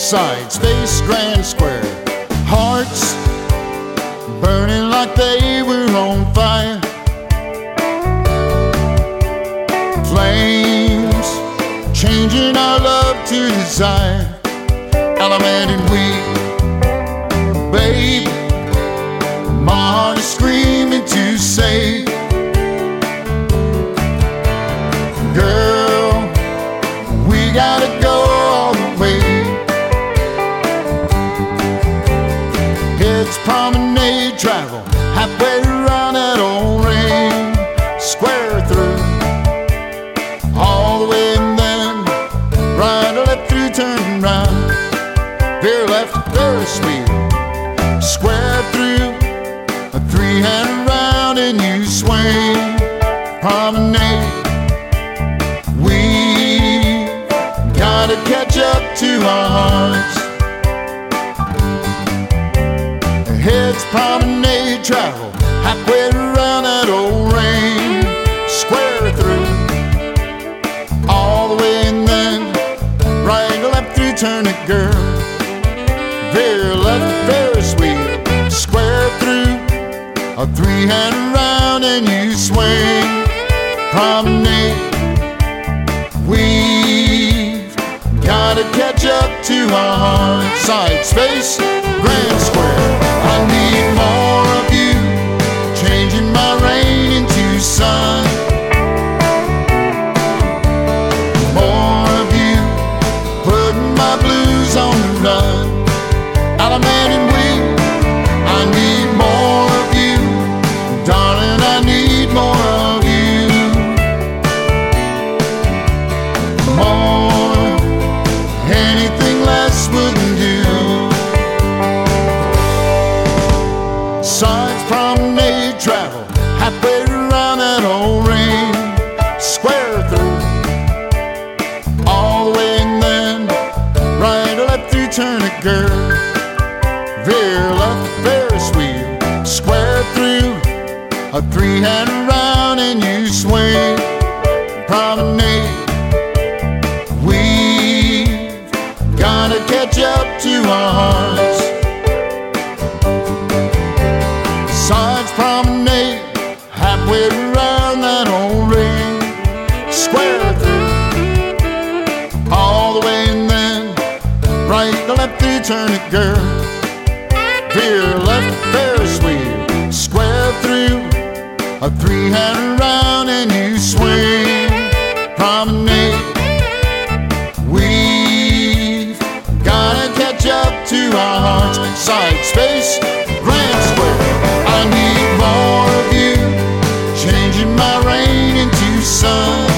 side, space, grand square. Hearts burning like they were on fire. Flames changing our love to desire. Element and we, babe, my heart is screaming to say, girl, we gotta go all the way. It's promenade travel, halfway around that old ring, square through, all the way and then right or left through, turn round, veer left, Ferris wheel, square through, a three-hand round and you swing, promenade. We gotta catch up to our hearts. Heads promenade travel, halfway around that old ring, square through, all the way and then right or left through, turn it, girl, veer left, Ferris wheel, square through, a three-hand round and you swing, promenade. We've gotta catch up to our hearts. Side, space, grand square. I need more of you, changing my rain into sun. More of you, putting my blues on the run. Element and we, I need more of you, darling, I need more of you. More, anything less wouldn't do. Sides promenade travel, halfway around that old ring, square through, all the way and then right or left through, turn it, girl, veer left, Ferris wheel, square through, a three-hand round and you swing, promenade. We've gotta catch up to our hearts. Sides promenade, halfway around that old ring, square through, all the way and then right or left through, turn it, girl, veer left, Ferris wheel, square through, a three-hand round and you swing, promenade. We've gotta catch up to our hearts. Side, space, grand square. I need more of you, changing my rain into sun.